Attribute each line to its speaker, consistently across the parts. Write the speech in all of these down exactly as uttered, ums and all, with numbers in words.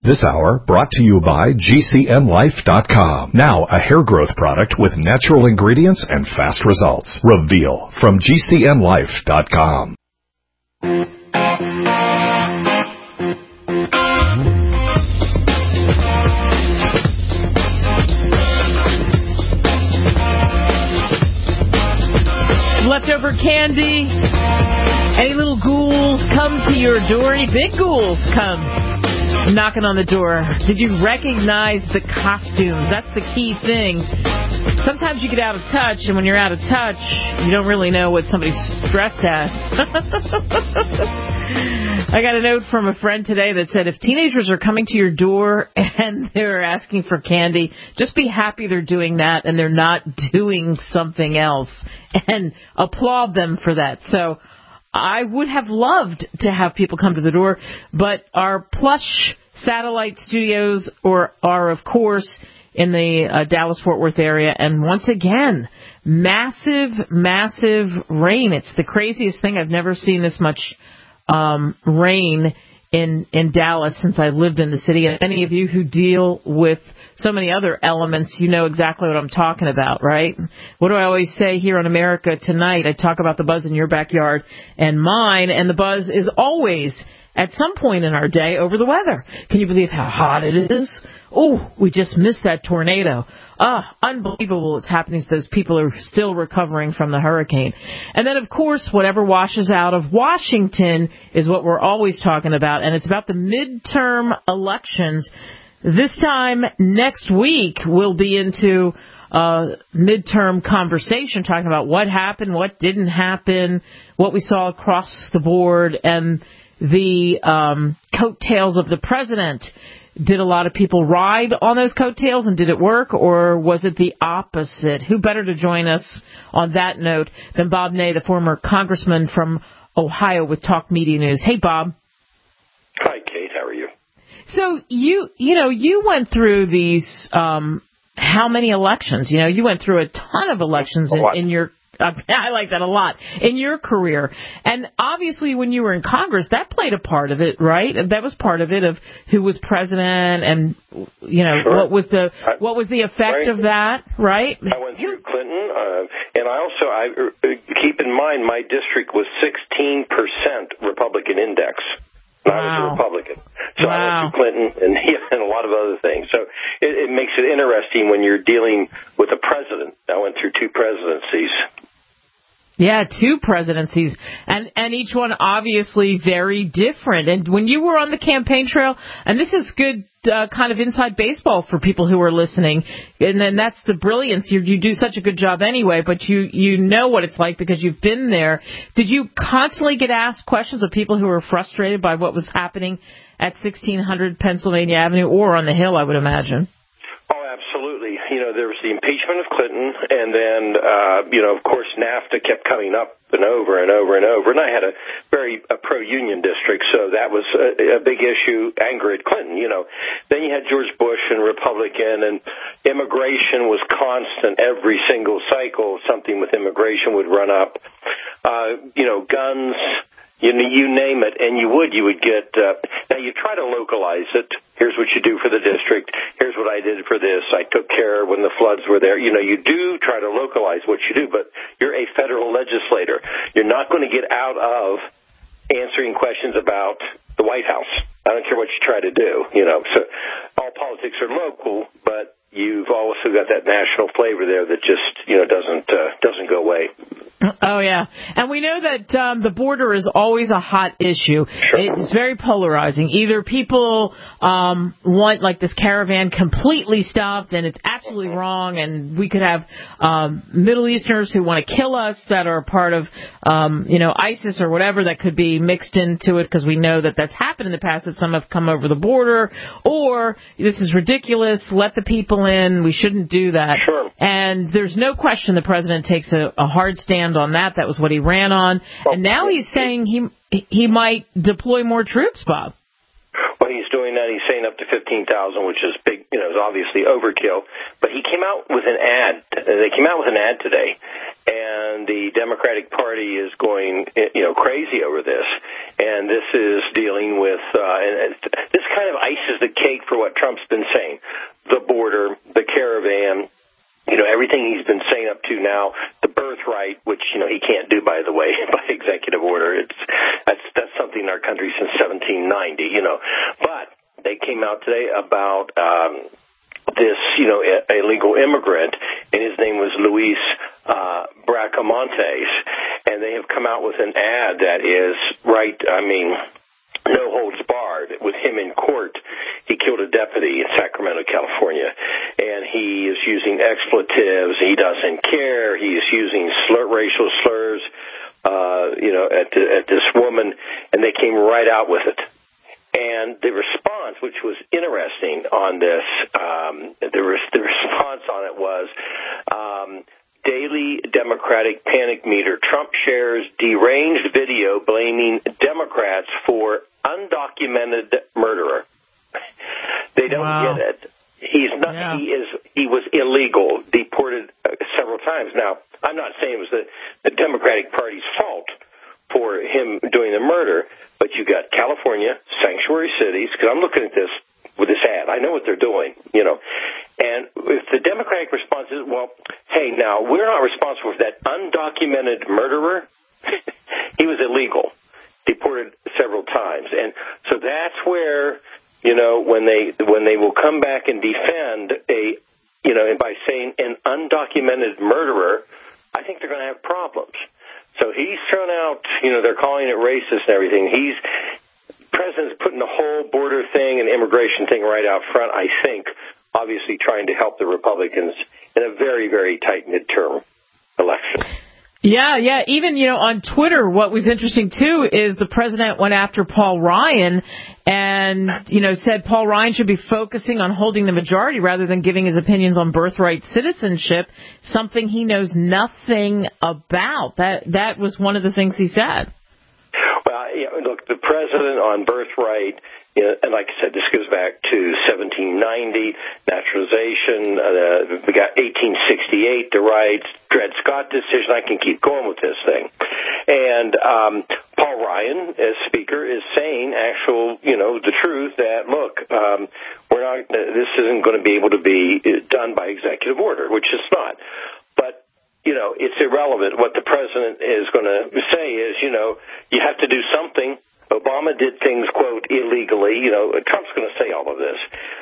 Speaker 1: This hour brought to you by G C N Life dot com. Now a hair growth product with natural ingredients and fast results. Reveal from G C N Life dot com.
Speaker 2: Leftover candy. Any little ghouls come to your door? Any big ghouls come knocking on the door? Did you recognize the costumes? That's the key thing. Sometimes you get out of touch, and when you're out of touch, you don't really know what somebody's dressed as. I got a note from a friend today that said if teenagers are coming to your door and they're asking for candy, just be happy they're doing that and they're not doing something else, and applaud them for that. So I would have loved to have people come to the door, but our plush satellite studios are, are of course, in the uh, Dallas-Fort Worth area. And once again, massive, massive rain. It's the craziest thing. I've never seen this much um, rain in, in Dallas since I lived in the city. And any of you who deal with so many other elements, you know exactly what I'm talking about, right? What do I always say here on America Tonight? I talk about the buzz in your backyard and mine, and the buzz is always at some point in our day over the weather. Can you believe how hot it is? Oh, we just missed that tornado. Ah, unbelievable what's happening to those people who are still recovering from the hurricane. And then, of course, whatever washes out of Washington is what we're always talking about, and it's about the midterm elections. This time next week, we'll be into uh, midterm conversation, talking about what happened, what didn't happen, what we saw across the board, and the um, coattails of the president. Did a lot of people ride on those coattails, and did it work, or was it the opposite? Who better to join us on that note than Bob Ney, the former congressman from Ohio with Talk Media News. Hey, Bob.
Speaker 3: Hi, Kate. How are you?
Speaker 2: So you, you know, you went through these, um, how many elections? You know, you went through a ton of elections in, in your, uh, I like that a lot, in your career. And obviously when you were in Congress, that played a part of it, right? That was part of it, of who was president and, you know,
Speaker 3: sure.
Speaker 2: what was the, what was the effect
Speaker 3: right.
Speaker 2: of that, right?
Speaker 3: I went through Clinton, uh, and I also, I uh, keep in mind my district was sixteen percent Republican index. And wow. I was a Republican. So wow. I went through Clinton and, and a lot of other things. So it, it makes it interesting when you're dealing with a president. I went through two presidencies.
Speaker 2: Yeah, two presidencies, and and each one obviously very different. And when you were on the campaign trail, and this is good uh, kind of inside baseball for people who are listening, and then that's the brilliance. You, you do such a good job anyway, but you, you know what it's like because you've been there. Did you constantly get asked questions of people who were frustrated by what was happening at sixteen hundred Pennsylvania Avenue or on the Hill, I would imagine?
Speaker 3: Oh, absolutely. You know, there was the impeachment of Clinton, and then, uh, you know, of course, NAFTA kept coming up and over and over and over. And I had a very a pro-union district, so that was a, a big issue, angered Clinton, you know. Then you had George Bush and Republican, and immigration was constant. Every single cycle, something with immigration would run up. Uh, you know, guns. You know, you name it, and you would, you would get, uh, now you try to localize it. Here's what you do for the district. Here's what I did for this. I took care when the floods were there. You know, you do try to localize what you do, but you're a federal legislator. You're not going to get out of answering questions about the White House. I don't care what you try to do, you know. So all politics are local, but you've also got that national flavor there that just, you know, doesn't uh, doesn't go away.
Speaker 2: Oh, yeah. And we know that um, the border is always a hot issue.
Speaker 3: Sure.
Speaker 2: It's very polarizing. Either people um, want, like, this caravan completely stopped, and it's absolutely wrong, and we could have um, Middle Easterners who want to kill us that are part of, um, you know, ISIS or whatever that could be mixed into it, because we know that that's happened in the past, that some have come over the border, or this is ridiculous, let the people in, we shouldn't do that.
Speaker 3: Sure.
Speaker 2: And there's no question the president takes a, a hard stand on that. That was what he ran on. And now he's saying he he might deploy more troops, Bob.
Speaker 3: Well, he's doing that. He's saying saying up to fifteen thousand, which is big, you know, is obviously overkill. But he came out with an ad. They came out with an ad today, and the Democratic Party is going, you know, crazy over this. And this is dealing with, uh, and this kind of ices the cake for what Trump's been saying: the border, the caravan. You know, everything he's been saying up to now, the birthright, which, you know, he can't do, by the way, by executive order. It's that's that's something in our country since seventeen ninety, you know. But they came out today about um, this, you know, illegal immigrant, and his name was Luis uh, Bracamontes, and they have come out with an ad that is right, I mean, no holds barred. With him in court, he killed a deputy in Sacramento, California, and he is using expletives. He doesn't care. He's using slur, racial slurs, uh, you know, at, the, at this woman, and they came right out with it. And the response, which was interesting on this, um, the, res- the response on it was, um, Daily Democratic Panic Meter. Trump shares deranged video blaming Democrats for undocumented murderer. They don't
Speaker 2: wow.
Speaker 3: get it. He's not. Yeah. He is. He was illegal, deported uh, several times. Now, I'm not saying it was the, the Democratic Party's fault for him doing the murder, but you got California, sanctuary cities. Because I'm looking at this with this ad. I know what they're doing, you know. And if the Democratic response is, well, hey, now, we're not responsible for that undocumented murderer. He was illegal, deported several times. And so that's where, you know, when they when they will come back and defend a, you know, and by saying an undocumented murderer, I think they're going to have problems. So he's thrown out, you know, they're calling it racist and everything. He's President's putting the whole border thing and immigration thing right out front, I think, obviously trying to help the Republicans in a very, very tight midterm election.
Speaker 2: Yeah, yeah. Even, you know, on Twitter, what was interesting, too, is the president went after Paul Ryan and, you know, said Paul Ryan should be focusing on holding the majority rather than giving his opinions on birthright citizenship, something he knows nothing about. That that was one of the things he said.
Speaker 3: Well, you know, look, the president on birthright, you know, and like I said, this goes back to seventeen ninety, naturalization, uh, we got eighteen sixty-eight, the rights, Dred Scott decision. I can keep going with this thing. And um, Paul Ryan, as Speaker, is saying actual, you know, the truth that, look, um, we're not, this isn't going to be able to be done by executive order, which it's not. But you know, it's irrelevant. What the president is going to say is, you know, you have to do something. Obama did things, quote, illegally. You know, Trump's going to say all of this.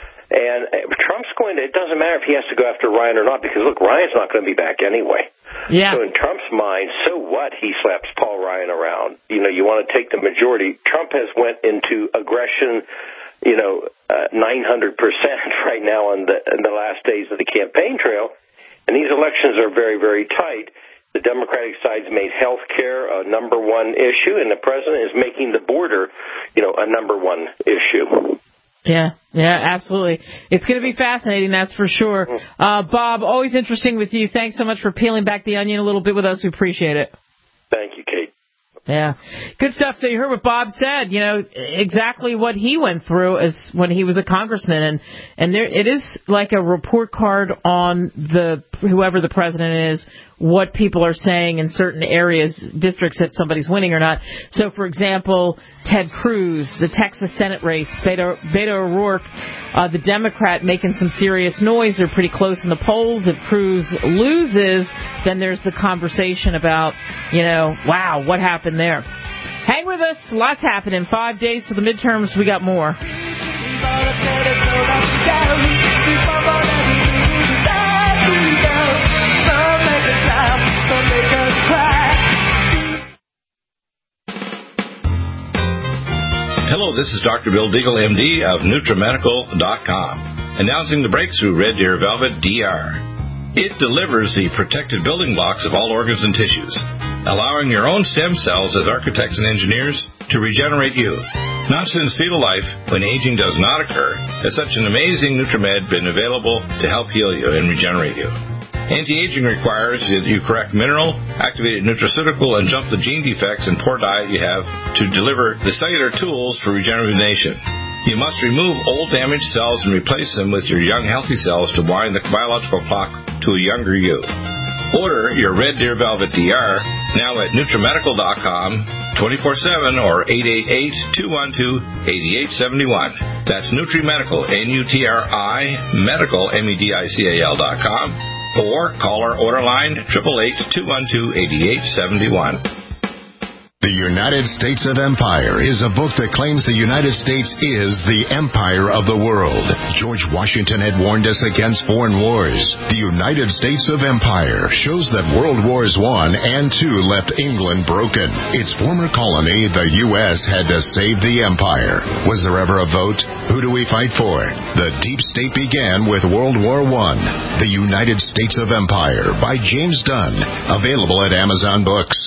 Speaker 3: And Trump's going to, it doesn't matter if he has to go after Ryan or not, because, look, Ryan's not going to be back anyway.
Speaker 2: Yeah.
Speaker 3: So in Trump's mind, so what? He slaps Paul Ryan around. You know, you want to take the majority. Trump has went into aggression, you know, uh, nine hundred percent right now on the, in the last days of the campaign trail. And these elections are very, very tight. The Democratic side's made health care a number one issue, and the president is making the border, you know, a number one issue.
Speaker 2: Yeah, yeah, absolutely. It's going to be fascinating, that's for sure. Uh, Bob, always interesting with you. Thanks so much for peeling back the onion a little bit with us. We appreciate it.
Speaker 3: Thank you, Kate.
Speaker 2: Yeah. Good stuff. So you heard what Bob said, you know, exactly what he went through as when he was a congressman. And, and there, it is like a report card on the, whoever the president is, what people are saying in certain areas, districts, if somebody's winning or not. So, for example, Ted Cruz, the Texas Senate race, Beto, Beto O'Rourke, uh, the Democrat making some serious noise. They're pretty close in the polls. If Cruz loses, then there's the conversation about, you know, wow, what happened there? Hang with us. Lots happening. Five days to the midterms. We got more.
Speaker 4: Hello, this is Doctor Bill Deagle, M D of NutriMedical dot com, announcing the breakthrough Red Deer Velvet D R. It delivers the protected building blocks of all organs and tissues, allowing your own stem cells as architects and engineers to regenerate you. Not since fetal life, when aging does not occur, has such an amazing NutriMed been available to help heal you and regenerate you. Anti-aging requires that you correct mineral, activated nutraceutical, and jump the gene defects and poor diet you have to deliver the cellular tools for rejuvenation. You must remove old damaged cells and replace them with your young healthy cells to wind the biological clock to a younger you. Order your Red Deer Velvet D R now at NutriMedical dot com, twenty-four seven or eight eight eight, two one two, eight eight seven one. That's NutriMedical, N U T R I, Medical, M E D I C A L dot com, or call our order line, eight eight eight, two one two, eight eight seven one.
Speaker 1: The United States of Empire is a book that claims the United States is the empire of the world. George Washington had warned us against foreign wars. The United States of Empire shows that World Wars One and Two left England broken. Its former colony, the U S, had to save the empire. Was there ever a vote? Who do we fight for? The deep state began with World War One. The United States of Empire by James Dunn. Available at Amazon Books.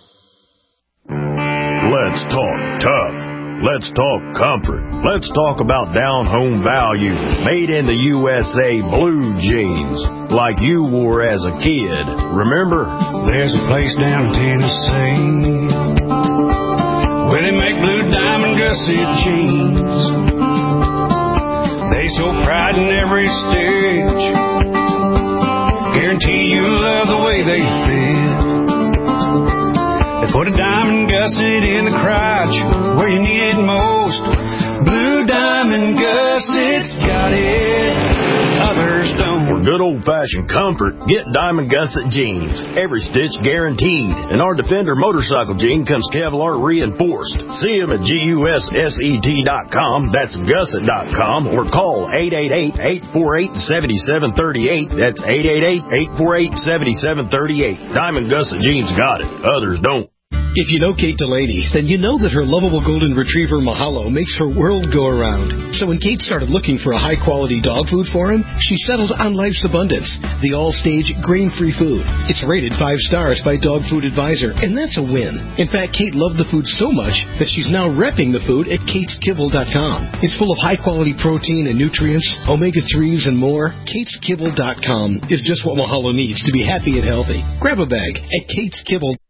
Speaker 5: Let's talk tough. Let's talk comfort. Let's talk about down-home value. Made in the U S A blue jeans, like you wore as a kid. Remember?
Speaker 6: There's a place down in Tennessee where they make blue diamond gusset jeans. They show pride in every stitch. Guarantee you love the way they fit. They put a diamond gusset in the crotch where you need it most. Blue diamond gussets got it, others don't.
Speaker 5: For good old-fashioned comfort, get Diamond Gusset jeans. Every stitch guaranteed. And our Defender motorcycle jean comes Kevlar reinforced. See them at G U S S E T dot com. That's gusset dot com. Or call eight eight eight, eight four eight, seven seven three eight. That's eight eight eight, eight four eight, seven seven three eight. Diamond Gusset jeans got it. Others don't.
Speaker 7: If you know Kate Delaney, then you know that her lovable golden retriever Mahalo makes her world go around. So when Kate started looking for a high-quality dog food for him, she settled on Life's Abundance, the all-stage grain-free food. It's rated five stars by Dog Food Advisor, and that's a win. In fact, Kate loved the food so much that she's now repping the food at kates kibble dot com. It's full of high-quality protein and nutrients, omega threes, and more. kates kibble dot com is just what Mahalo needs to be happy and healthy. Grab a bag at kates kibble dot com.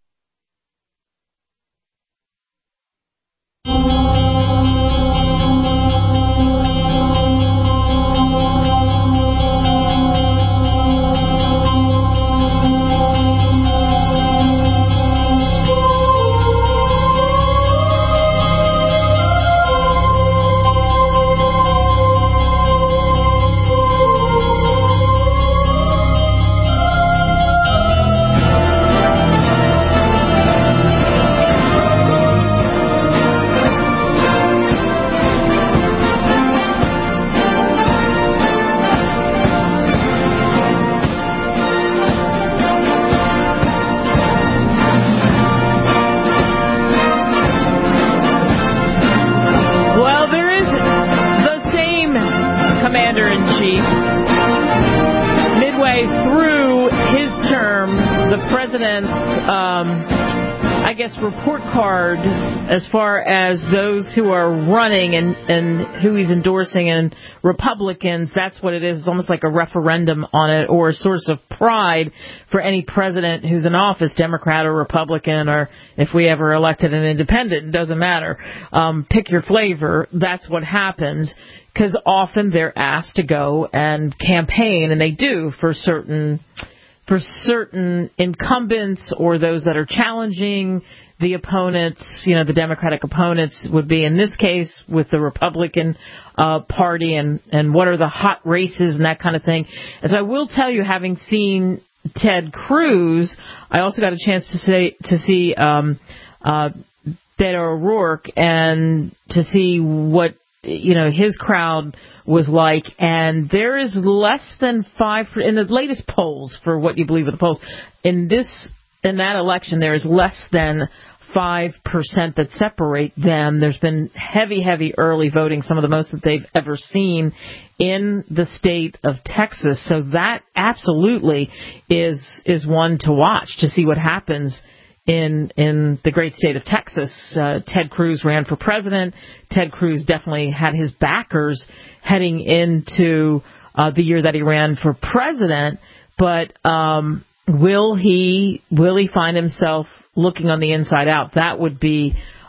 Speaker 2: report card as far as those who are running and, and who he's endorsing, and Republicans, that's what it is. It's almost like a referendum on it, or a source of pride for any president who's in office, Democrat or Republican, or if we ever elected an independent, it doesn't matter. Um, pick your flavor. That's what happens, because often they're asked to go and campaign, and they do for certain for certain incumbents or those that are challenging the opponents. You know, the Democratic opponents would be in this case with the Republican uh, Party, and, and what are the hot races and that kind of thing. As I will tell you, having seen Ted Cruz, I also got a chance to say to see um, uh, Beto O'Rourke and to see what, you know, his crowd was like, and there is less than five in the latest polls, for what you believe of the polls, in this in that election there is less than five percent that separate them. There's been heavy, heavy early voting, some of the most that they've ever seen in the state of Texas. So that absolutely is is one to watch, to see what happens in in the great state of Texas. uh, Ted Cruz ran for president. Ted Cruz definitely had his backers heading into uh, the year that he ran for president. But um, will he will he find himself looking on the inside out? That would be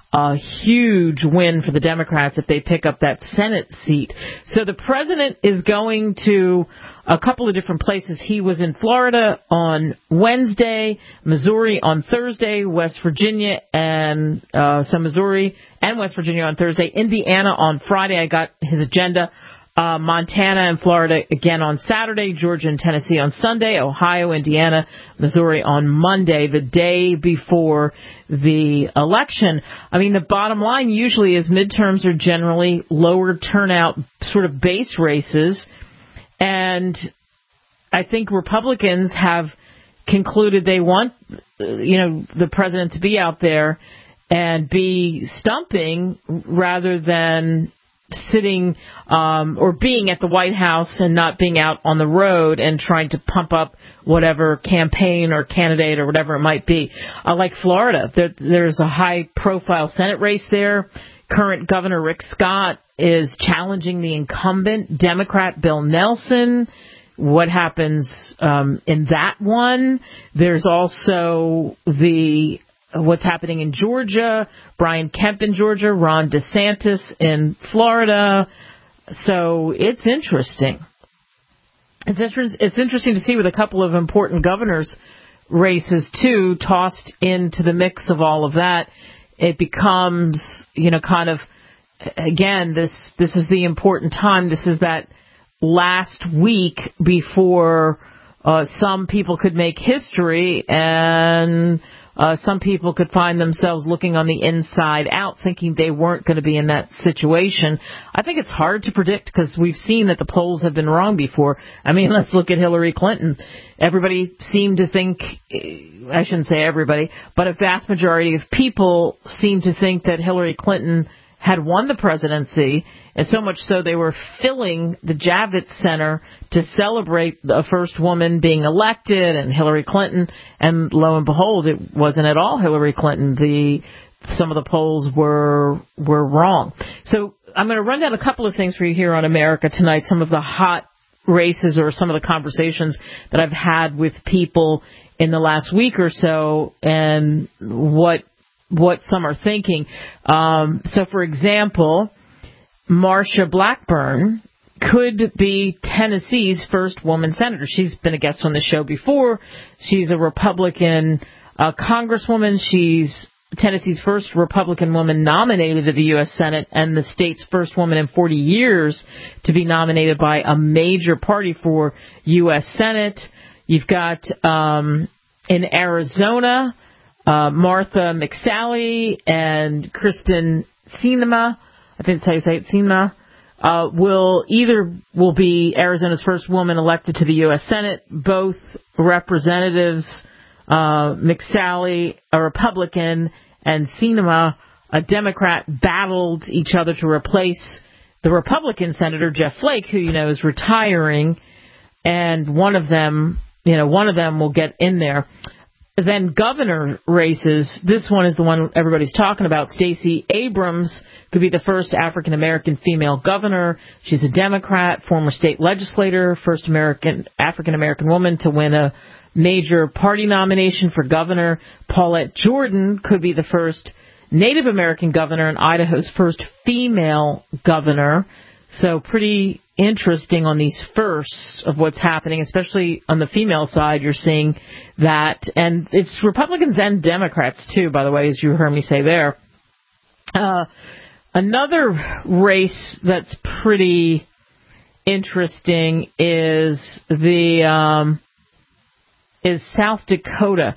Speaker 2: a huge win for the Democrats if they pick up that Senate seat. So the president is going to a couple of different places. He was in Florida on Wednesday, Missouri on Thursday, West Virginia and uh, so Missouri and West Virginia on Thursday, Indiana on Friday. I got his agenda. Uh, Montana and Florida again on Saturday, Georgia and Tennessee on Sunday, Ohio, Indiana, Missouri on Monday, the day before the election. I mean, the bottom line usually is midterms are generally lower turnout sort of base races, and I think Republicans have concluded they want, you know, the president to be out there and be stumping rather than sitting um, or being at the White House and not being out on the road and trying to pump up whatever campaign or candidate or whatever it might be. Uh, like Florida, there, there's a high-profile Senate race there. Current Governor Rick Scott is challenging the incumbent Democrat Bill Nelson. What happens um, in that one? There's also the what's happening in Georgia, Brian Kemp in Georgia, Ron DeSantis in Florida. So it's interesting. It's, inter- it's interesting to see with a couple of important governors' races, too, tossed into the mix of all of that. It becomes, you know, kind of, again, this this is the important time. This is that last week before uh, some people could make history and Uh, some people could find themselves looking on the inside out, thinking they weren't going to be in that situation. I think it's hard to predict because we've seen that the polls have been wrong before. I mean, let's look at Hillary Clinton. Everybody seemed to think, I shouldn't say everybody, but a vast majority of people seemed to think that Hillary Clinton had won the presidency, and so much so they were filling the Javits Center to celebrate the first woman being elected and Hillary Clinton, and lo and behold, it wasn't at all Hillary Clinton. The some of the polls were were wrong. So I'm going to run down a couple of things for you here on America Tonight, some of the hot races or some of the conversations that I've had with people in the last week or so, and what what some are thinking. Um, so, for example, Marsha Blackburn could be Tennessee's first woman senator. She's been a guest on the show before. She's a Republican uh, congresswoman. She's Tennessee's first Republican woman nominated to the U S Senate and the state's first woman in forty years to be nominated by a major party for U S Senate. You've got um, in Arizona, Uh, Martha McSally and Kristen Sinema, I think that's how you say it, Sinema, uh, will either will be Arizona's first woman elected to the U S Senate. Both representatives, uh, McSally, a Republican, and Sinema, a Democrat, battled each other to replace the Republican Senator Jeff Flake, who you know is retiring, and one of them, you know, one of them will get in there. Then governor races, this one is the one everybody's talking about. Stacey Abrams could be the first African-American female governor. She's a Democrat, former state legislator, first American African-American woman to win a major party nomination for governor. Paulette Jordan could be the first Native American governor and Idaho's first female governor. So pretty interesting on these firsts of what's happening, especially on the female side. You're seeing that, and it's Republicans and Democrats too, by the way, as you heard me say there. Uh, another race that's pretty interesting is the um, is South Dakota.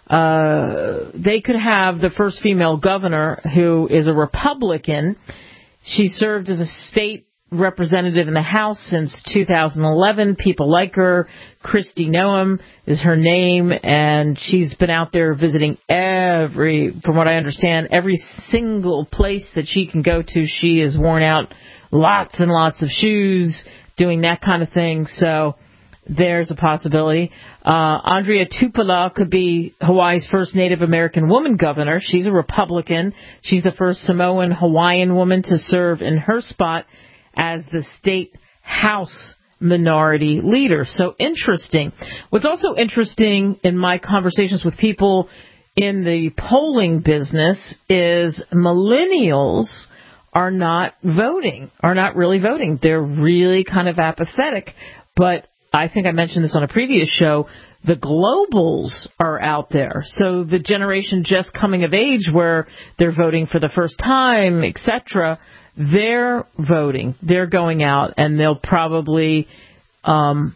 Speaker 2: Uh, they could have the first female governor who is a Republican. She served as a state representative in the House since two thousand eleven. People like her. Kristi Noem is her name, and she's been out there visiting every, from what I understand, every single place that she can go to. She has worn out lots and lots of shoes doing that kind of thing. So there's a possibility. Uh, Andrea Tupela could be Hawaii's first Native American woman governor. She's a Republican. She's the first Samoan Hawaiian woman to serve in her spot as the state House minority leader. So interesting. What's also interesting in my conversations with people in the polling business is millennials are not voting, are not really voting. They're really kind of apathetic. But I think I mentioned this on a previous show. The globals are out there. So the generation just coming of age where they're voting for the first time, et cetera, they're voting. They're going out, and they'll probably um,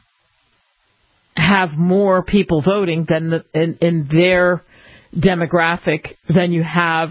Speaker 2: have more people voting than the, in, in their demographic than you have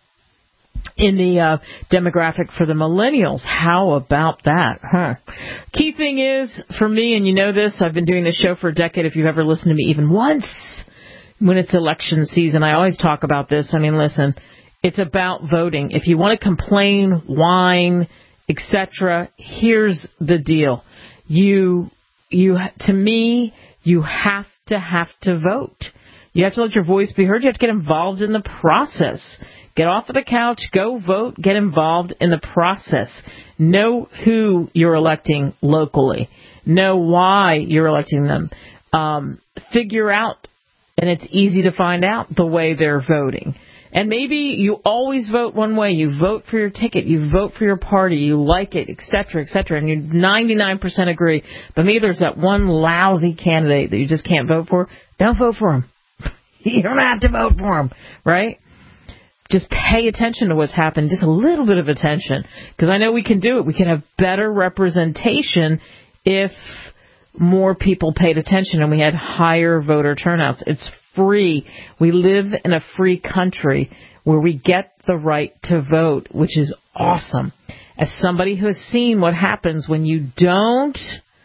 Speaker 2: in the uh, demographic for the millennials. How about that, huh? Key thing is, for me, and you know this, I've been doing this show for a decade, if you've ever listened to me even once, when it's election season, I always talk about this. I mean, listen, it's about voting. If you want to complain, whine, et cetera, here's the deal. You, you, to me, you have to have to vote. You have to let your voice be heard. You have to get involved in the process. Get off of the couch, go vote, get involved in the process. Know who you're electing locally. Know why you're electing them. Um, figure out, and it's easy to find out, the way they're voting. And maybe you always vote one way. You vote for your ticket. You vote for your party. You like it, et cetera, et cetera. And you ninety-nine percent agree. But maybe there's that one lousy candidate that you just can't vote for. Don't vote for him. You don't have to vote for him, right? Just pay attention to what's happened, just a little bit of attention, because I know we can do it. We can have better representation if more people paid attention and we had higher voter turnouts. It's free. We live in a free country where we get the right to vote, which is awesome. As somebody who has seen what happens when you don't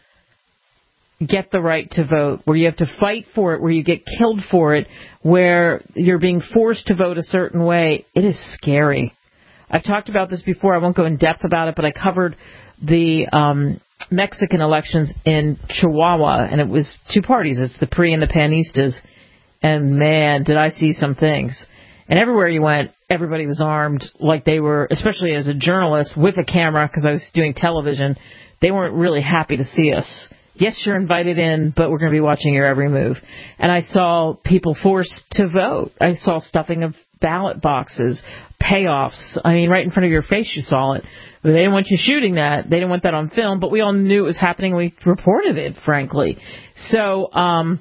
Speaker 2: get the right to vote, where you have to fight for it, where you get killed for it, where you're being forced to vote a certain way, it is scary. I've talked about this before. I won't go in depth about it, but I covered the um, Mexican elections in Chihuahua, and it was two parties. It's the P R I and the Panistas. And, man, did I see some things. And everywhere you went, everybody was armed like they were, especially as a journalist with a camera, because I was doing television. They weren't really happy to see us. Yes, you're invited in, but we're going to be watching your every move. And I saw people forced to vote. I saw stuffing of ballot boxes, payoffs. I mean, right in front of your face you saw it. But they didn't want you shooting that. They didn't want that on film, but we all knew it was happening. We reported it, frankly. So, um,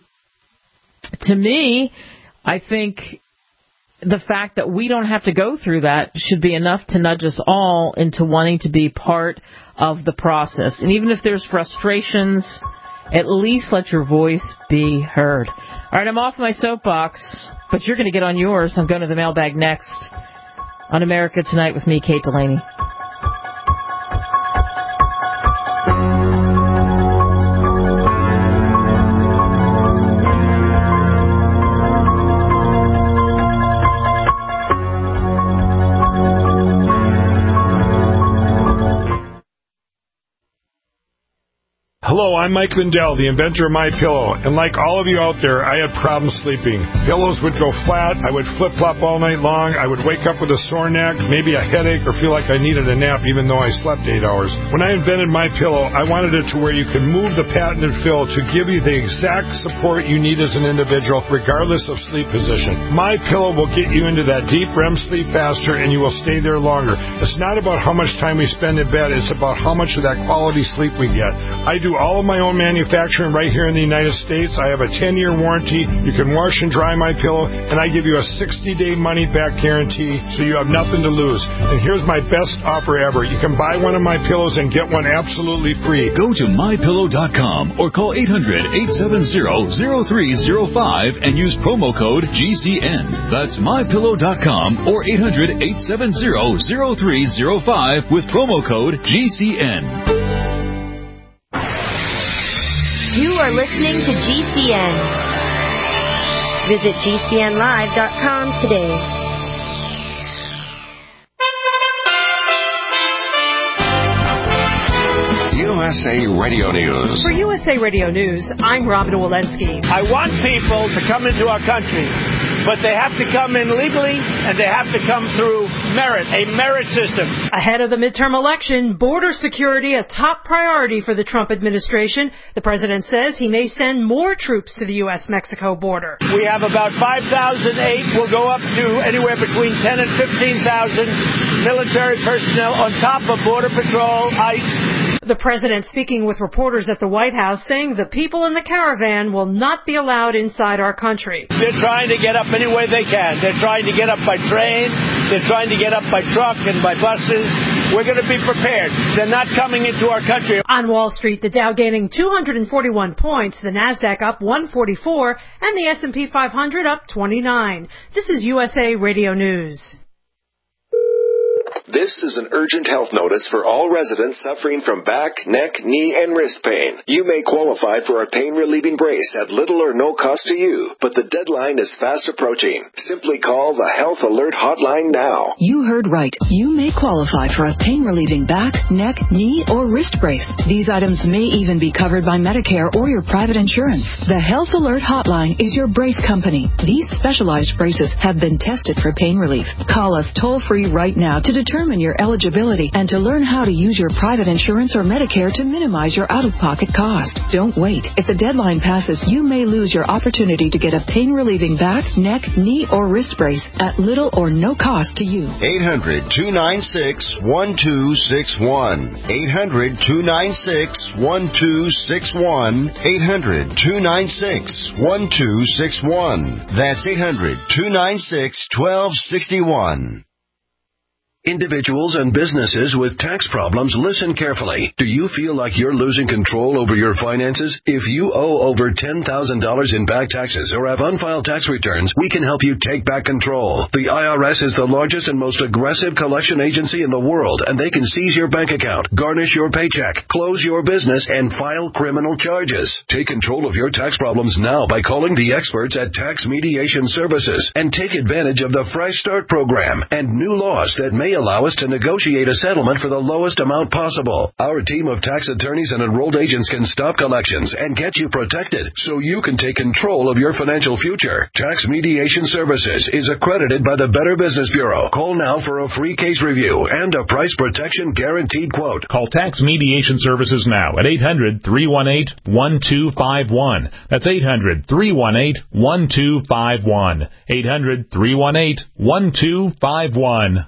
Speaker 2: to me, I think the fact that we don't have to go through that should be enough to nudge us all into wanting to be part of the process. And even if there's frustrations, at least let your voice be heard. All right, I'm off my soapbox, but you're going to get on yours. I'm going to the mailbag next on America Tonight with me, Kate Delaney.
Speaker 8: Hello, I'm Mike Lindell, the inventor of MyPillow, and like all of you out there, I had problems sleeping. Pillows would go flat, I would flip-flop all night long, I would wake up with a sore neck, maybe a headache, or feel like I needed a nap even though I slept eight hours. When I invented MyPillow, I wanted it to where you could move the patented fill to give you the exact support you need as an individual, regardless of sleep position. MyPillow will get you into that deep R E M sleep faster, and you will stay there longer. It's not about how much time we spend in bed, it's about how much of that quality sleep we get. I do all of my own manufacturing right here in the United States. I have a ten-year warranty. You can wash and dry my pillow, and I give you a sixty-day money-back guarantee, so you have nothing to lose. And here's my best offer ever. You can buy one of my pillows and get one absolutely free.
Speaker 9: Go to my pillow dot com or call eight hundred, eight seven zero, zero three zero five and use promo code G C N. That's my pillow dot com or eight hundred, eight seven zero, zero three zero five with promo code G C N.
Speaker 10: You are listening to G C N. Visit G C N live dot com today.
Speaker 1: U S A Radio News.
Speaker 11: For U S A Radio News, I'm Robin Walensky.
Speaker 12: I want people to come into our country, but they have to come in legally and they have to come through merit, a merit system.
Speaker 11: Ahead of the midterm election, border security a top priority for the Trump administration. The president says he may send more troops to the U S Mexico border.
Speaker 12: We have about five thousand eight. We'll go up to anywhere between ten and fifteen thousand military personnel on top of Border Patrol, ICE.
Speaker 11: The president speaking with reporters at the White House saying the people in the caravan will not be allowed inside our country.
Speaker 12: They're trying to get up any way they can. They're trying to get up by train. They're trying to get up by truck and by buses. We're going to be prepared. They're not coming into our country.
Speaker 11: On Wall Street, the Dow gaining two hundred forty-one points, the Nasdaq up one forty-four, and the S and P five hundred up twenty-nine. This is U S A Radio News.
Speaker 13: This is an urgent health notice for all residents suffering from back, neck, knee, and wrist pain. You may qualify for a pain-relieving brace at little or no cost to you, but the deadline is fast approaching. Simply call the Health Alert Hotline now.
Speaker 14: You heard right. You may qualify for a pain-relieving back, neck, knee, or wrist brace. These items may even be covered by Medicare or your private insurance. The Health Alert Hotline is your brace company. These specialized braces have been tested for pain relief. Call us toll-free right now to determine your eligibility and to learn how to use your private insurance or Medicare to minimize your out-of-pocket cost. Don't wait. If the deadline passes, you may lose your opportunity to get a pain-relieving back, neck, knee, or wrist brace at little or no cost to you.
Speaker 15: eight hundred, two nine six, one two six one. eight hundred, two nine six, one two six one. eight hundred, two nine six, one two six one. That's eight hundred, two nine six, one two six one. Individuals and businesses with tax problems, listen carefully. Do you feel like you're losing control over your finances? If you owe over ten thousand dollars in back taxes or have unfiled tax returns, we can help you take back control. The I R S is the largest and most aggressive collection agency in the world, and they can seize your bank account, garnish your paycheck, close your business, and file criminal charges. Take control of your tax problems now by calling the experts at Tax Mediation Services and take advantage of the Fresh Start program and new laws that may allow us to negotiate a settlement for the lowest amount possible. Our team of tax attorneys and enrolled agents can stop collections and get you protected so you can take control of your financial future. Tax Mediation Services is accredited by the Better Business Bureau. Call now for a free case review and a price protection guaranteed quote.
Speaker 16: Call Tax Mediation Services now at eight hundred, three one eight, one two five one. That's eight hundred, three one eight, one two five one. eight hundred, three one eight, one two five one.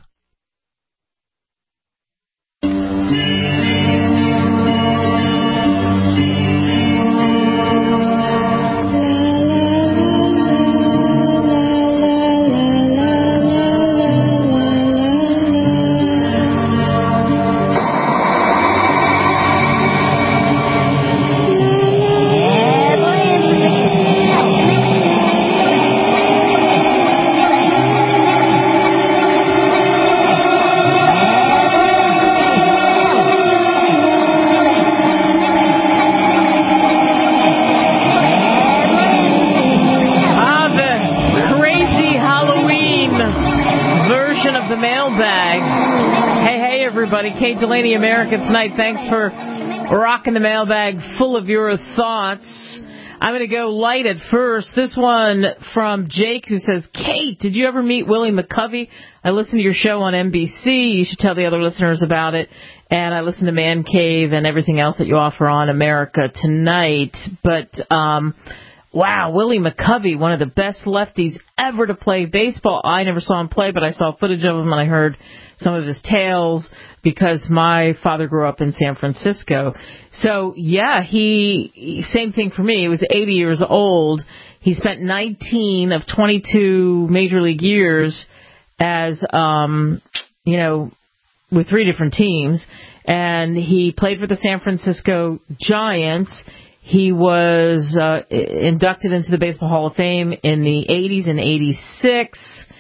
Speaker 2: Kate Delaney, America Tonight. Thanks for rocking the mailbag full of your thoughts. I'm going to go light at first. This one from Jake, who says, Kate, did you ever meet Willie McCovey? I listened to your show on N B C. You should tell the other listeners about it. And I listen to Man Cave and everything else that you offer on America Tonight. But, um, wow, Willie McCovey, one of the best lefties ever to play baseball. I never saw him play, but I saw footage of him and I heard some of his tales because my father grew up in San Francisco. So, yeah, he, same thing for me. He was eighty years old. He spent nineteen of twenty-two major league years as, um, you know, with three different teams. And he played for the San Francisco Giants. He was uh, inducted into the Baseball Hall of Fame in the eighties and eighty-six.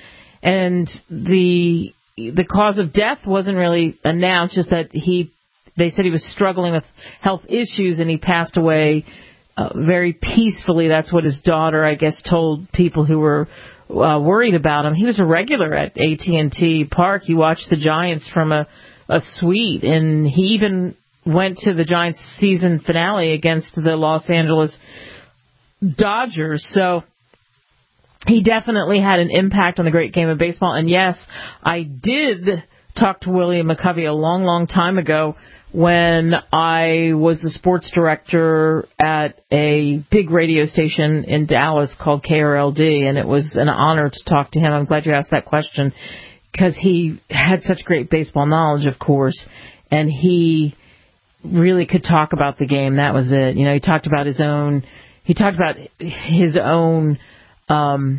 Speaker 2: And the the cause of death wasn't really announced, just that he they said he was struggling with health issues and he passed away uh, very peacefully. That's what his daughter, I guess, told people who were uh, worried about him. He was a regular at A T and T Park. He watched the Giants from a, a suite, and he even went to the Giants season finale against the Los Angeles Dodgers. So he definitely had an impact on the great game of baseball. And yes, I did talk to William McCovey a long, long time ago when I was the sports director at a big radio station in Dallas called K R L D, and it was an honor to talk to him. I'm glad you asked that question because he had such great baseball knowledge, of course, and he really could talk about the game. That was it. You know, he talked about his own, he talked about his own um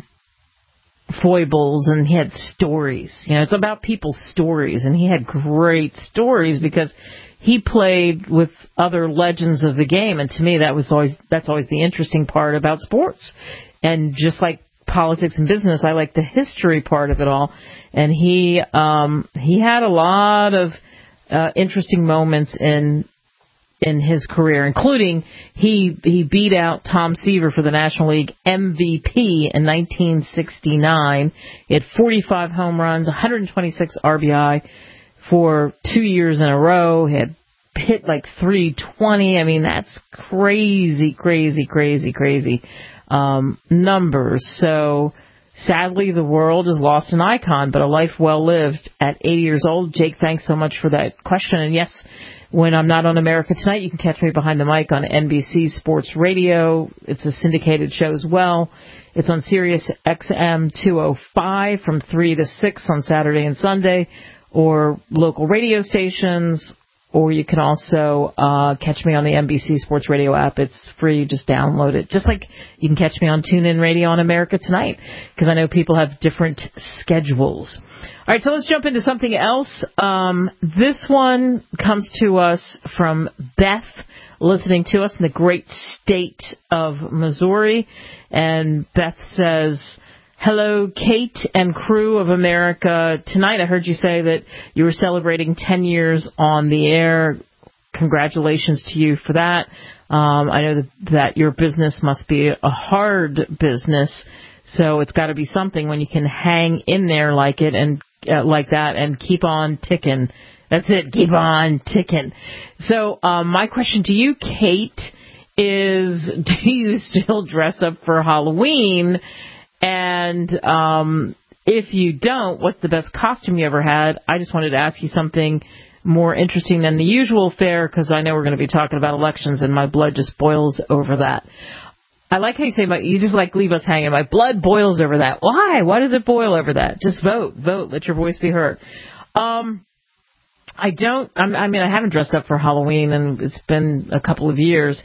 Speaker 2: foibles, and he had stories. You know, it's about people's stories, and he had great stories because he played with other legends of the game, and to me that was always that's always the interesting part about sports. And just like politics and business, I like the history part of it all. And he um he had a lot of uh, interesting moments in in his career, including he he beat out Tom Seaver for the National League M V P in nineteen sixty-nine. He had forty-five home runs, one hundred twenty-six R B I for two years in a row. He had hit like three twenty. I mean, that's crazy, crazy, crazy, crazy um, numbers. So sadly, the world has lost an icon, but a life well lived at eighty years old. Jake, thanks so much for that question. And yes, when I'm not on America Tonight, you can catch me behind the mic on N B C Sports Radio. It's a syndicated show as well. It's on Sirius X M two oh five from three to six on Saturday and Sunday, or local radio stations, or you can also uh, catch me on the N B C Sports Radio app. It's free. Just download it. Just like you can catch me on TuneIn Radio on America Tonight, because I know people have different schedules. All right, so let's jump into something else. Um, this one comes to us from Beth, listening to us in the great state of Missouri. And Beth says, hello, Kate and crew of America Tonight. I heard you say that you were celebrating ten years on the air. Congratulations to you for that. Um, I know that, that your business must be a hard business, so it's got to be something when you can hang in there like it and uh, like that and keep on ticking. That's it, keep on ticking. So um, my question to you, Kate, is do you still dress up for Halloween? And um, if you don't, what's the best costume you ever had? I just wanted to ask you something more interesting than the usual fare, because I know we're going to be talking about elections, and my blood just boils over that. I like how you say, you just like leave us hanging. My blood boils over that. Why? Why does it boil over that? Just vote. Vote. Let your voice be heard. Um, I don't, I'm, I mean, I haven't dressed up for Halloween, and it's been a couple of years.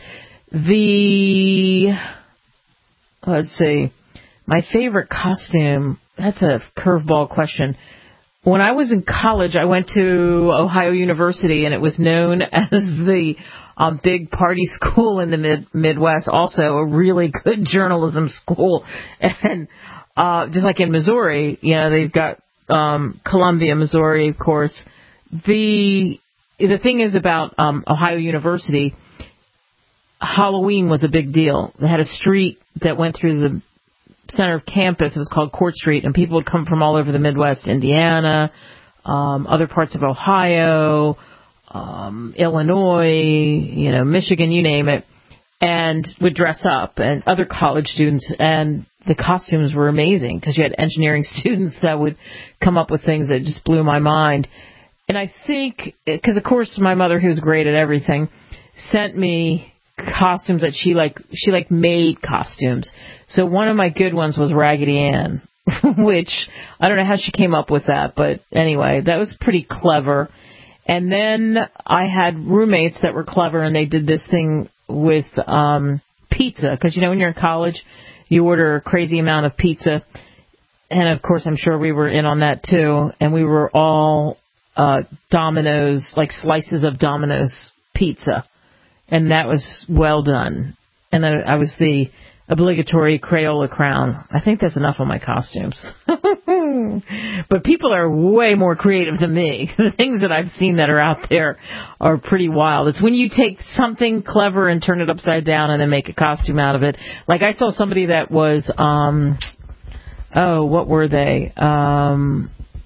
Speaker 2: The, let's see, my favorite costume, that's a curveball question. When I was in college, I went to Ohio University, and it was known as the um, big party school in the mid- Midwest, also a really good journalism school. And uh, just like in Missouri, you know, they've got um, Columbia, Missouri, of course. The the thing is about um, Ohio University, Halloween was a big deal. They had a street that went through the center of campus. It was called Court Street, and people would come from all over the Midwest, Indiana, um, other parts of Ohio, um, Illinois, you know, Michigan, you name it, and would dress up, and other college students, and the costumes were amazing because you had engineering students that would come up with things that just blew my mind. And I think, because of course my mother, who's great at everything, sent me costumes that she like she like made costumes. So one of my good ones was Raggedy Ann, which I don't know how she came up with that, but anyway, that was pretty clever. And then I had roommates that were clever, and they did this thing with um pizza, because you know when you're in college you order a crazy amount of pizza, and of course I'm sure we were in on that too, and we were all uh Domino's, like slices of Domino's pizza. And that was well done. And then I was the obligatory Crayola crown. I think that's enough of my costumes. But people are way more creative than me. The things that I've seen that are out there are pretty wild. It's when you take something clever and turn it upside down and then make a costume out of it. Like I saw somebody that was, um, oh, what were they? Um,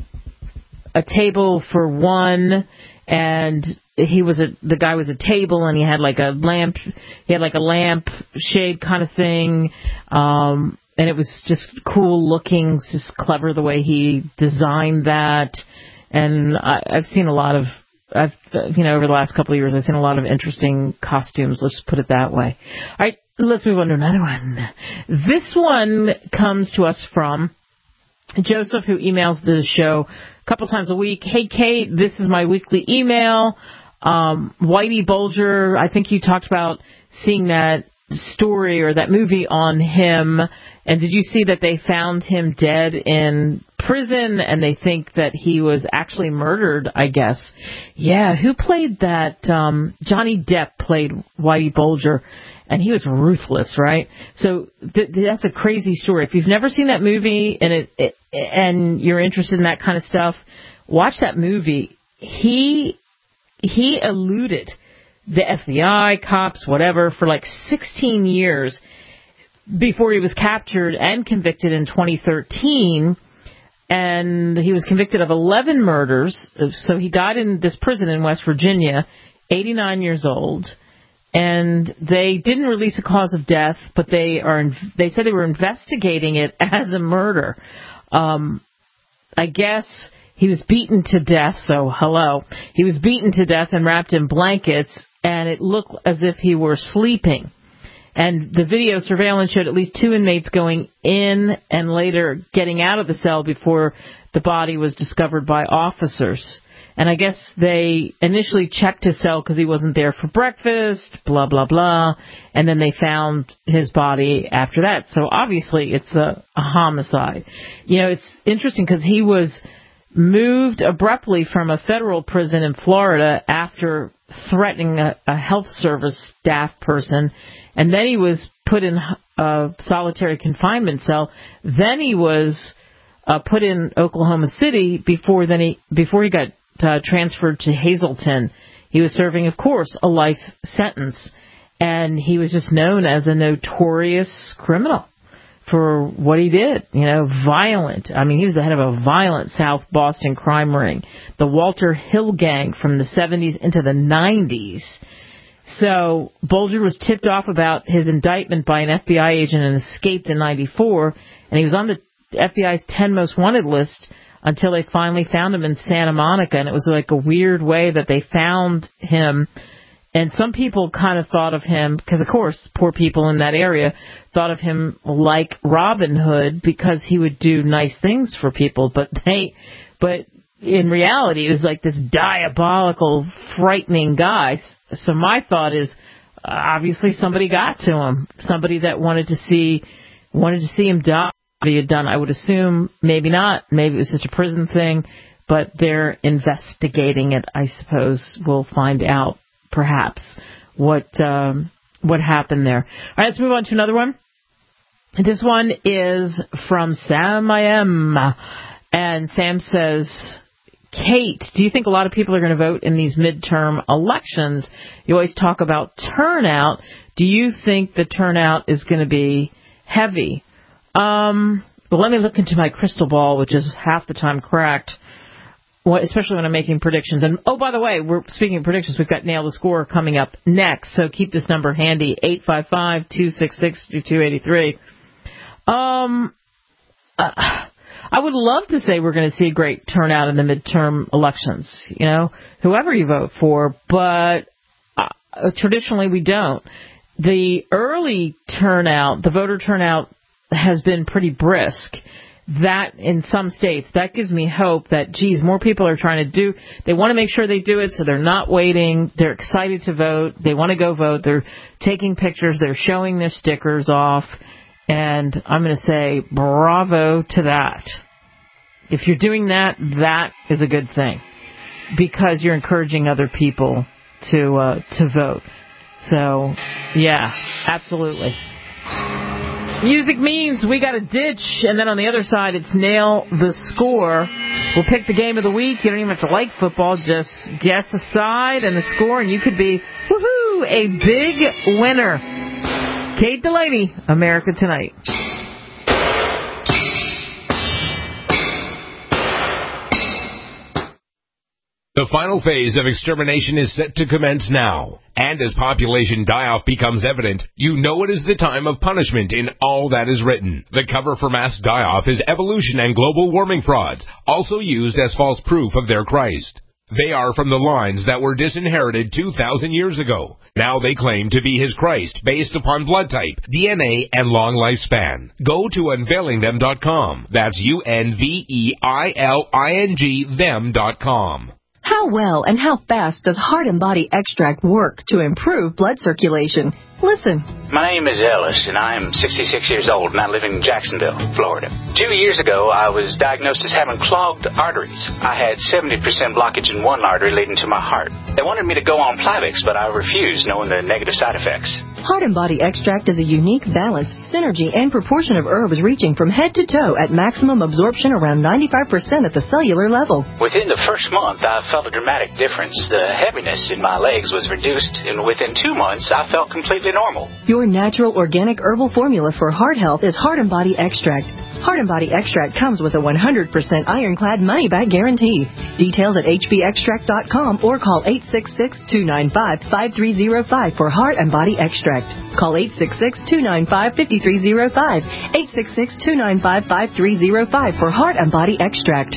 Speaker 2: a table for one, and he was a the guy was a table, and he had like a lamp he had like a lamp shade kind of thing, um and it was just cool looking, just clever the way he designed that. And I, I've seen a lot of, I've you know, over the last couple of years, I've seen a lot of interesting costumes. Let's put it that way. All right, let's move on to another one. This one comes to us from Joseph, who emails the show a couple times a week. Hey, Kate, this is my weekly email. Um, Whitey Bulger, I think you talked about seeing that story or that movie on him. And did you see that they found him dead in prison and they think that he was actually murdered, I guess? Yeah, who played that? Um, Johnny Depp played Whitey Bulger, and he was ruthless, right? So th- that's a crazy story. If you've never seen that movie and it, it and you're interested in that kind of stuff, watch that movie. He he eluded the F B I, cops, whatever, for like sixteen years before he was captured and convicted in twenty thirteen. And he was convicted of eleven murders. So he died in this prison in West Virginia, eighty-nine years old. And they didn't release a cause of death, but they are they said they were investigating it as a murder. Um, I guess he was beaten to death. So, hello. He was beaten to death and wrapped in blankets, and it looked as if he were sleeping. And the video surveillance showed at least two inmates going in and later getting out of the cell before the body was discovered by officers. And I guess they initially checked his cell because he wasn't there for breakfast, blah, blah, blah. And then they found his body after that. So obviously it's a, a homicide. You know, it's interesting because he was moved abruptly from a federal prison in Florida after threatening a, a health service staff person. And then he was put in a solitary confinement cell. Then he was uh, put in Oklahoma City before then he before he got uh, transferred to Hazleton. He was serving, of course, a life sentence, and he was just known as a notorious criminal for what he did. You know, violent. I mean, he was the head of a violent South Boston crime ring, the Walter Hill Gang from the seventies into the nineties. So Bulger was tipped off about his indictment by an F B I agent and escaped in ninety-four, and he was on the F B I's ten most wanted list until they finally found him in Santa Monica, and it was like a weird way that they found him. And some people kind of thought of him, because of course, poor people in that area thought of him like Robin Hood because he would do nice things for people, but they, but in reality, it was like this diabolical, frightening guy. So my thought is, uh, obviously somebody got to him, somebody that wanted to see, wanted to see him die. What he had done, I would assume, maybe not, maybe it was just a prison thing, but they're investigating it. I suppose we'll find out, perhaps, what um, what happened there. All right, let's move on to another one. This one is from Sam I M, and Sam says, Kate, do you think a lot of people are going to vote in these midterm elections? You always talk about turnout. Do you think the turnout is going to be heavy? Um, well, let me look into my crystal ball, which is half the time correct, especially when I'm making predictions. And, oh, by the way, we're speaking of predictions, we've got Nail the Score coming up next, so keep this number handy, eight five five, two six six, two two eight three. Um, uh, I would love to say we're going to see a great turnout in the midterm elections, you know, whoever you vote for, but uh, traditionally we don't. The early turnout, the voter turnout, has been pretty brisk. That, in some states, that gives me hope that, geez, more people are trying to do, they want to make sure they do it, so they're not waiting, they're excited to vote, they want to go vote, they're taking pictures, they're showing their stickers off, and I'm going to say bravo to that. If you're doing that, that is a good thing, because you're encouraging other people to uh, to vote. So, yeah, absolutely. Music means we got a ditch, and then on the other side, it's Nail the Score. We'll pick the game of the week. You don't even have to like football. Just guess a side and the score, and you could be, woohoo, a big winner. Kate Delaney, America Tonight.
Speaker 4: The
Speaker 17: The final phase of extermination is set to commence now. And as population die-off becomes evident, you know it is the time of punishment in all that is written. The cover for mass die-off is evolution and global warming frauds, also used as false proof of their Christ. They are from the lines that were disinherited two thousand years ago. Now they claim to be his Christ based upon blood type, D N A, and long lifespan. Go to unveiling them dot com. That's U N V E I L I N G them dot com.
Speaker 18: How well and how fast does Heart and Body Extract work to improve blood circulation? Listen.
Speaker 19: My name is Ellis, and I am sixty-six years old, and I live in Jacksonville, Florida. Two years ago, I was diagnosed as having clogged arteries. I had seventy percent blockage in one artery leading to my heart. They wanted me to go on Plavix, but I refused, knowing the negative side effects.
Speaker 18: Heart and Body Extract is a unique balance, synergy, and proportion of herbs reaching from head to toe at maximum absorption around ninety-five percent at the cellular level.
Speaker 19: Within the first month, I felt a dramatic difference. The heaviness in my legs was reduced, and within two months, I felt completely normal.
Speaker 18: Your natural organic herbal formula for heart health is Heart and Body Extract. Heart and Body Extract comes with a one hundred percent ironclad money-back guarantee. Details at H B extract dot com or call eight six six, two nine five, five three zero five for Heart and Body Extract. Call eight six six, two nine five, five three zero five, eight six six, two nine five, five three zero five for Heart and Body Extract.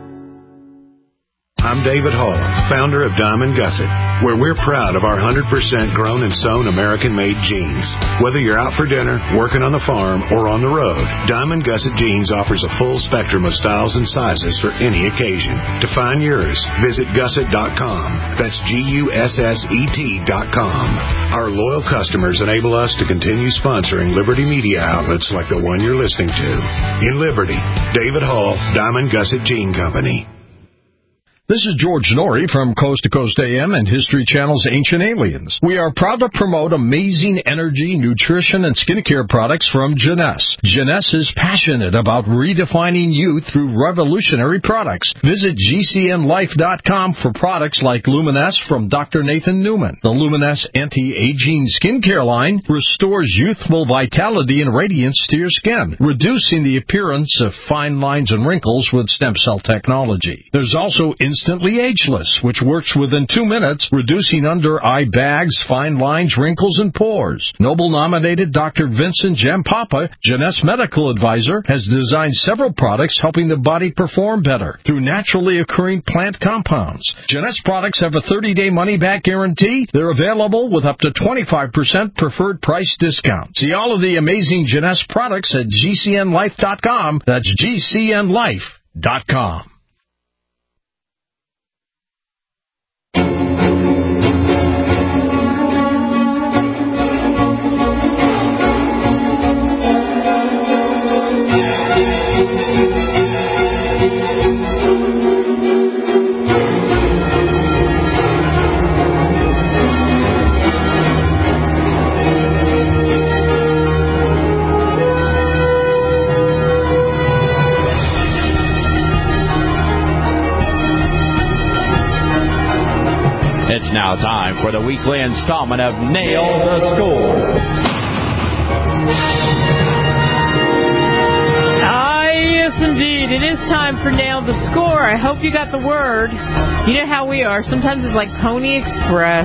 Speaker 20: I'm David Hall, founder of Diamond Gusset, where we're proud of our one hundred percent grown and sewn American-made jeans. Whether you're out for dinner, working on the farm, or on the road, Diamond Gusset Jeans offers a full spectrum of styles and sizes for any occasion. To find yours, visit gusset dot com. That's G U S S E T dot com. Our loyal customers enable us to continue sponsoring Liberty media outlets like the one you're listening to. In Liberty, David Hall, Diamond Gusset Jean Company.
Speaker 21: This is George Norrie from Coast to Coast A M and History Channel's Ancient Aliens. We are proud to promote amazing energy, nutrition, and skincare products from Jeunesse. Jeunesse is passionate about redefining youth through revolutionary products. Visit G C N life dot com for products like Luminesse from Doctor Nathan Newman. The Luminesse Anti-Aging Skincare line restores youthful vitality and radiance to your skin, reducing the appearance of fine lines and wrinkles with stem cell technology. There's also Instantly Ageless, which works within two minutes, reducing under-eye bags, fine lines, wrinkles, and pores. Nobel-nominated Doctor Vincent Jampapa, Jeunesse medical advisor, has designed several products helping the body perform better through naturally occurring plant compounds. Jeunesse products have a thirty-day money-back guarantee. They're available with up to twenty-five percent preferred price discount. See all of the amazing Jeunesse products at G C N life dot com. That's G C N life dot com.
Speaker 22: It's now time for the weekly installment of Nail the Score.
Speaker 2: Ah, yes, indeed. It is time for Nail the Score. I hope you got the word. You know how we are. Sometimes it's like Pony Express.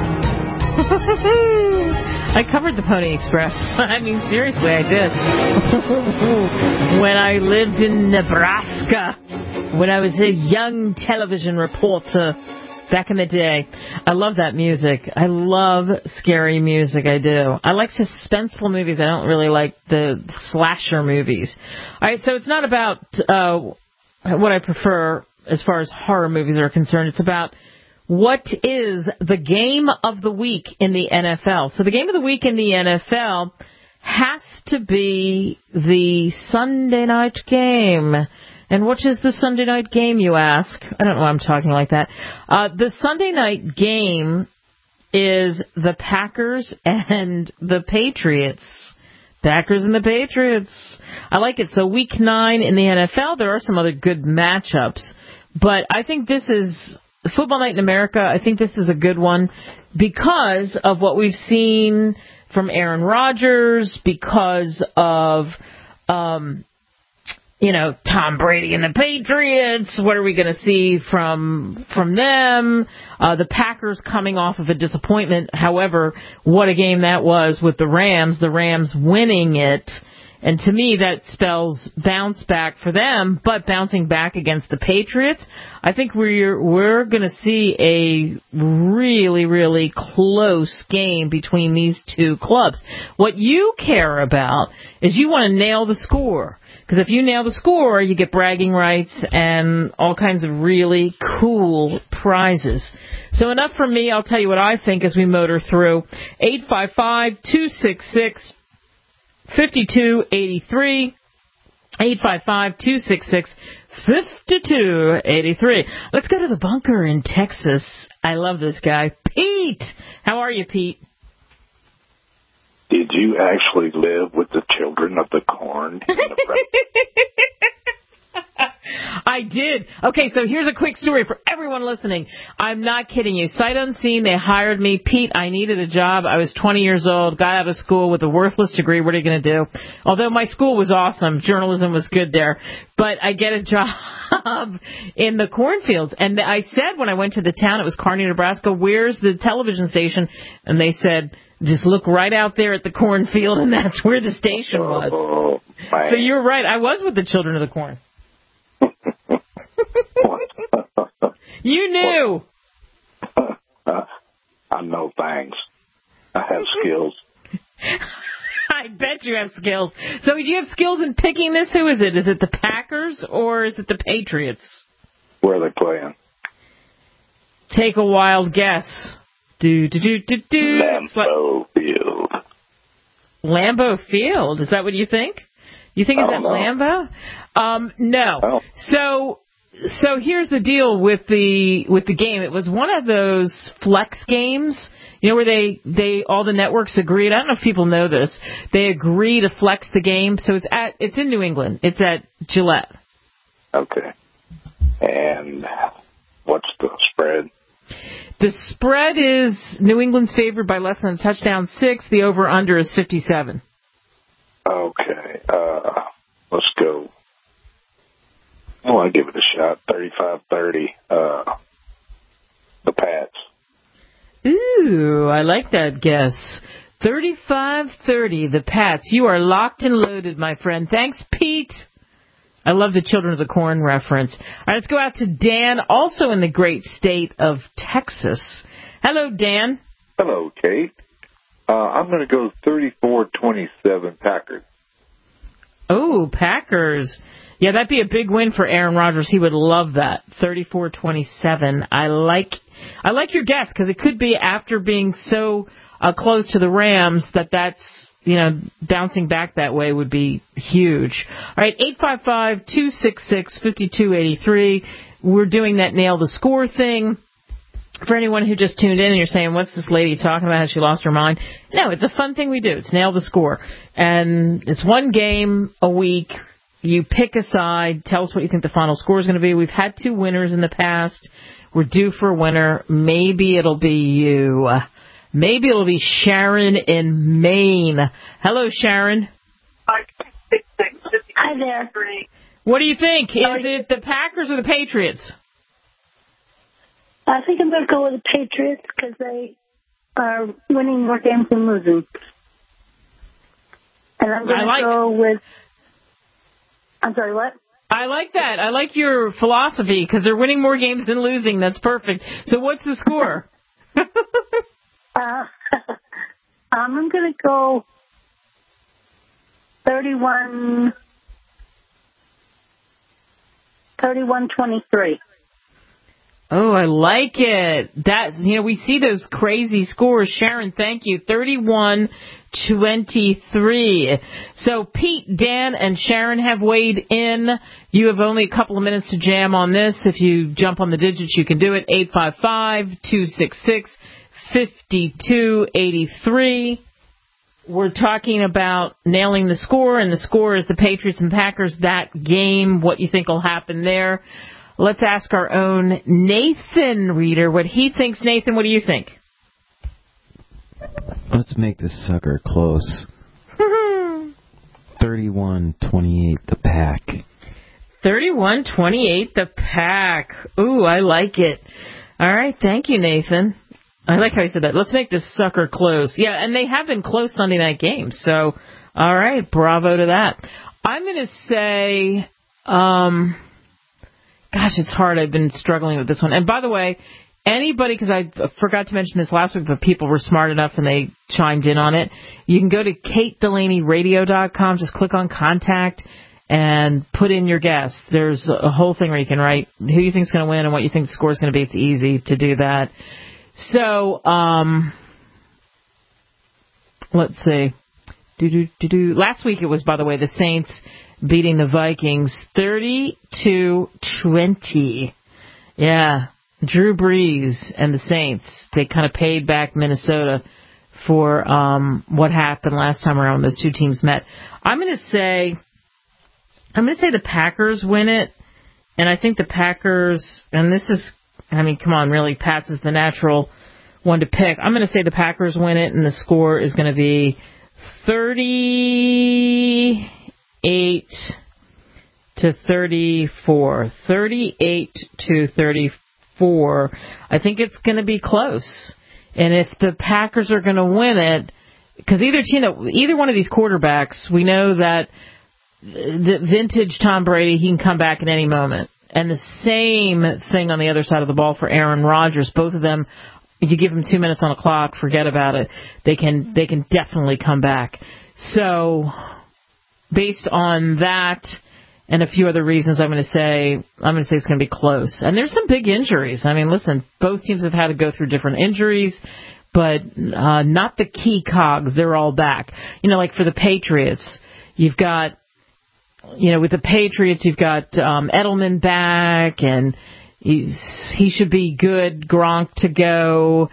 Speaker 2: I covered the Pony Express. I mean, seriously, I did. When I lived in Nebraska, when I was a young television reporter back in the day. I love that music. I love scary music. I do. I like suspenseful movies. I don't really like the slasher movies. All right, so it's not about uh, what I prefer as far as horror movies are concerned. It's about what is the game of the week in the N F L. So the game of the week in the N F L has to be the Sunday night game. And what is the Sunday night game, you ask? I don't know why I'm talking like that. Uh, the Sunday night game is the Packers and the Patriots. Packers and the Patriots. I like it. So week nine in the N F L, there are some other good matchups. But I think this is, Football Night in America, I think this is a good one because of what we've seen from Aaron Rodgers, because of... Um, you know, Tom Brady and the Patriots. What are we going to see from from them? Uh, the Packers coming off of a disappointment. However, what a game that was with the Rams. The Rams winning it. And to me, that spells bounce back for them, but bouncing back against the Patriots, I think we're we're going to see a really, really close game between these two clubs. What you care about is you want to nail the score, because if you nail the score, you get bragging rights and all kinds of really cool prizes. So enough from me. I'll tell you what I think as we motor through. eight five five, two six six, five two eight three, eight five five, two six six, five two eight three. Let's go to the bunker in Texas. I love this guy. Pete! How are you, Pete?
Speaker 3: Did you actually live with the children of the corn? In the
Speaker 2: I did. Okay, so here's a quick story for everyone listening. I'm not kidding you. Sight unseen, they hired me. Pete, I needed a job. I was twenty years old, got out of school with a worthless degree. What are you going to do? Although my school was awesome. Journalism was good there. But I get a job in the cornfields. And I said when I went to the town, it was Kearney, Nebraska, where's the television station? And they said, just look right out there at the cornfield, and that's where the station was.
Speaker 3: Oh,
Speaker 2: so you're right. I was with the children of the corn. You knew.
Speaker 3: Uh, I know things. I have skills.
Speaker 2: I bet you have skills. So do you have skills in picking this? Who is it? Is it the Packers or is it the Patriots?
Speaker 3: Where are they playing?
Speaker 2: Take a wild guess. Do, do, do, do, do.
Speaker 3: Lambeau Field.
Speaker 2: Lambeau Field? Is that what you think? You think it's at Lambeau? Um, no.
Speaker 3: Oh.
Speaker 2: So, so here's the deal with the with the game. It was one of those flex games, you know, where they they all the networks agreed. I don't know if people know this. They agree to flex the game. So it's at it's in New England. It's at Gillette.
Speaker 3: Okay. And what's the spread?
Speaker 2: The spread is New England's favored by less than a touchdown, six. The over-under is fifty-seven.
Speaker 3: Okay. Uh, let's go. I want to give it a shot. thirty-five thirty. Uh, the Pats.
Speaker 2: Ooh, I like that guess. thirty-five thirty, the Pats. You are locked and loaded, my friend. Thanks, Pete. I love the Children of the Corn reference. All right, let's go out to Dan, also in the great state of Texas. Hello, Dan.
Speaker 6: Hello, Kate. Uh, I'm going to go thirty-four twenty-seven Packers.
Speaker 2: Oh, Packers. Yeah, that'd be a big win for Aaron Rodgers. He would love that. thirty-four twenty-seven. I like I like your guess, because it could be after being so uh, close to the Rams that that's, you know, bouncing back that way would be huge. All right, eight five five, two six six, five two eight three. We're doing that nail the score thing. For anyone who just tuned in and you're saying, what's this lady talking about? Has she lost her mind? No, it's a fun thing we do. It's nail the score. And it's one game a week. You pick a side. Tell us what you think the final score is going to be. We've had two winners in the past. We're due for a winner. Maybe it'll be you. Maybe it'll be Sharon in Maine. Hello, Sharon.
Speaker 23: Hi there.
Speaker 2: What do you think? Is it the Packers or the Patriots?
Speaker 23: I think I'm going to go with the Patriots because they are winning more games than losing. And I'm going to like go with... I'm sorry, what?
Speaker 2: I like that. I like your philosophy because they're winning more games than losing. That's perfect. So what's the score?
Speaker 23: uh, I'm going to go thirty-one, thirty-one twenty-three.
Speaker 2: Oh, I like it. That, you know, we see those crazy scores. Sharon, thank you. thirty-one twenty-three. So Pete, Dan, and Sharon have weighed in. You have only a couple of minutes to jam on this. If you jump on the digits, you can do it. eight five five, two six six, five two eight three. We're talking about nailing the score, and the score is the Patriots and Packers. That game, what you think will happen there. Let's ask our own Nathan reader what he thinks. Nathan, what do you think?
Speaker 24: Let's make this sucker close. thirty-one twenty-eight, the Pack.
Speaker 2: thirty-one twenty-eight, the Pack. Ooh, I like it. All right, thank you, Nathan. I like how you said that. Let's make this sucker close. Yeah, and they have been close Sunday night games, so all right, bravo to that. I'm going to say, um, gosh, it's hard. I've been struggling with this one. And by the way, anybody, because I forgot to mention this last week, but people were smart enough and they chimed in on it. You can go to kate delaney radio dot com, just click on contact, and put in your guess. There's a whole thing where you can write who you think is going to win and what you think the score is going to be. It's easy to do that. So, um, let's see. Do-do-do-do. Last week it was, by the way, the Saints beating the Vikings thirty-two twenty. Yeah, Drew Brees and the Saints, they kind of paid back Minnesota for um, what happened last time around when those two teams met. I'm going to say... I'm going to say the Packers win it, and I think the Packers, and this is, I mean, come on, really, Pats is the natural one to pick. I'm going to say the Packers win it, and the score is going to be thirty-eight to thirty-four. thirty-eight to thirty-four. I think it's going to be close. And if the Packers are going to win it, because either team, either one of these quarterbacks, we know that the vintage Tom Brady, he can come back at any moment. And the same thing on the other side of the ball for Aaron Rodgers. Both of them, if you give them two minutes on the clock, forget about it. They can they can definitely come back. So, based on that and a few other reasons, I'm going to say I'm going to say it's going to be close. And there's some big injuries. I mean, listen, both teams have had to go through different injuries, but uh, not the key cogs. They're all back. You know, like for the Patriots, you've got. You know, with the Patriots, you've got um, Edelman back, and he's, he should be good. Gronk to go,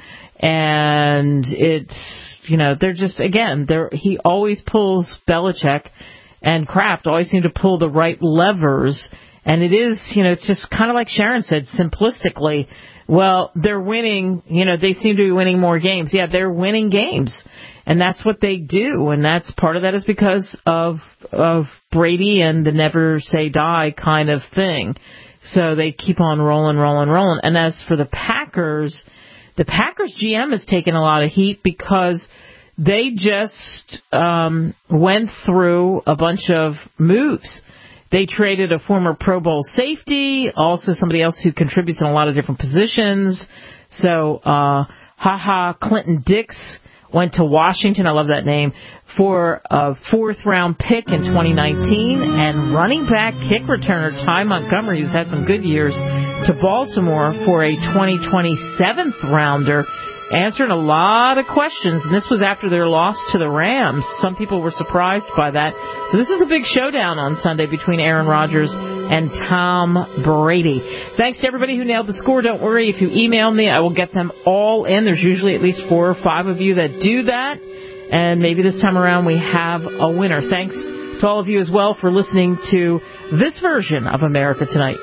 Speaker 2: and it's, you know, they're just, again, they're, he always pulls Belichick and Kraft always seem to pull the right levers, and it is, you know, it's just kind of like Sharon said, simplistically, well, they're winning, you know, they seem to be winning more games. Yeah, they're winning games. And that's what they do, and that's part of that is because of of Brady and the never say die kind of thing. So they keep on rolling, rolling, rolling. And as for the Packers, the Packers G M has taken a lot of heat because they just um, went through a bunch of moves. They traded a former Pro Bowl safety, also somebody else who contributes in a lot of different positions. So, uh, haha, Clinton Dix went to Washington, I love that name, for a fourth-round pick in twenty nineteen, and running back kick returner Ty Montgomery, who's had some good years, to Baltimore for a twenty twenty seventh-rounder, answering a lot of questions, and this was after their loss to the Rams. Some people were surprised by that. So this is a big showdown on Sunday between Aaron Rodgers and Tom Brady. Thanks to everybody who nailed the score. Don't worry, if you email me, I will get them all in. There's usually at least four or five of you that do that, and maybe this time around we have a winner. Thanks to all of you as well for listening to this version of America Tonight.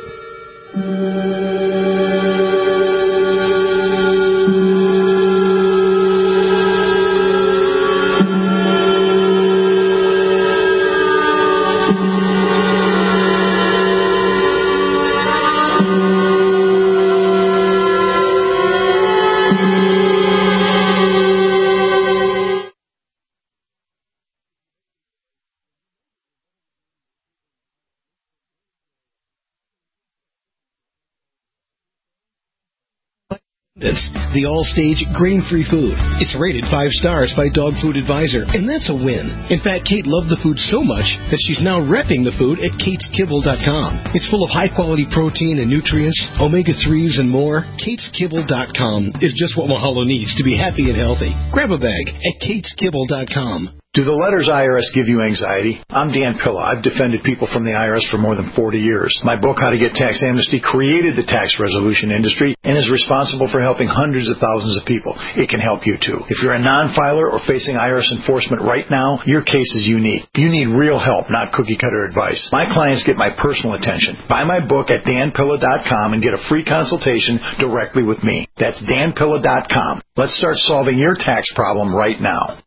Speaker 5: The all-stage grain-free food. It's rated five stars by Dog Food Advisor, and that's a win. In fact, Kate loved the food so much that she's now repping the food at kates kibble dot com. It's full of high-quality protein and nutrients, omega threes, and more. kates kibble dot com is just what Mahalo needs to be happy and healthy. Grab a bag at kates kibble dot com.
Speaker 7: Do the letters I R S give you anxiety? I'm Dan Pilla. I've defended people from the I R S for more than forty years. My book, How to Get Tax Amnesty, created the tax resolution industry and is responsible for helping hundreds of thousands of people. It can help you, too. If you're a non-filer or facing I R S enforcement right now, your case is unique. You need real help, not cookie-cutter advice. My clients get my personal attention. Buy my book at dan pilla dot com and get a free consultation directly with me. That's dan pilla dot com. Let's start solving your tax problem right now.